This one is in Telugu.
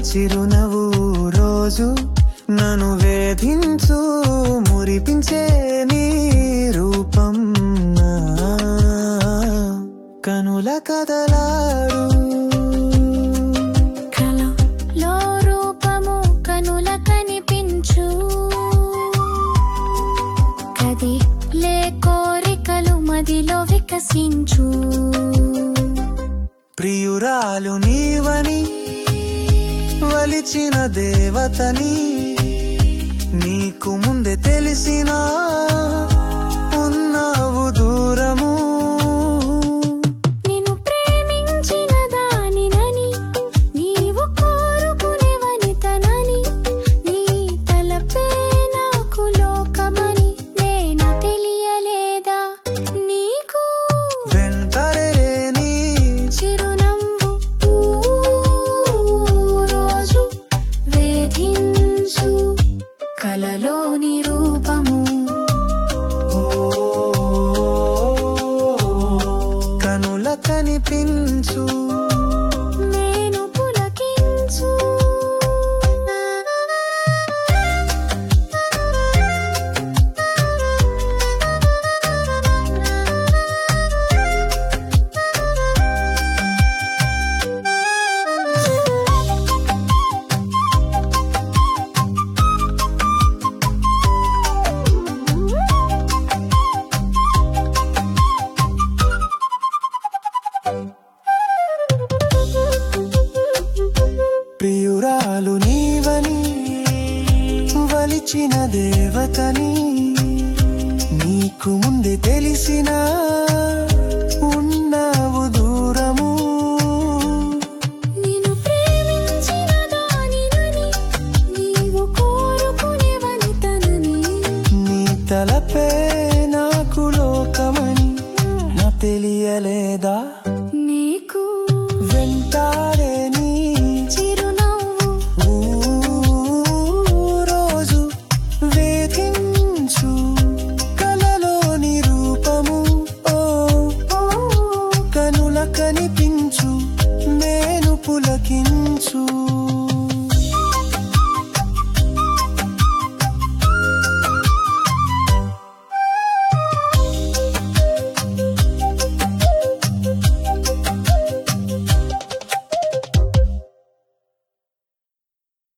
చిరునవ్వు రోజు నన్ను వేధించు మురిపించే నీ రూపం కనుల కదలాడు కలలో రూపము కనుల కనిపించు కదిలే కోరికలు మదిలో వికసించు ప్రియురాలు నీవని వలిచిన దేవతని నీకు ముందే తెలిసినా ఉన్నావు దూరము నిన్ను ప్రేమించిన దానినని నీవు కోరుకునే వనితనని నీ తలపే నాకు లోకమని నేను తెలియలేదా నీకు వెంటరేని చిరునవ్వు రోజు వేధించు కలలోని రూపము కనుల కనిపించు నేను పులకించు ప్రియురాలు నీవని వలిచిన దేవతని నీకు ముందే తెలిసినా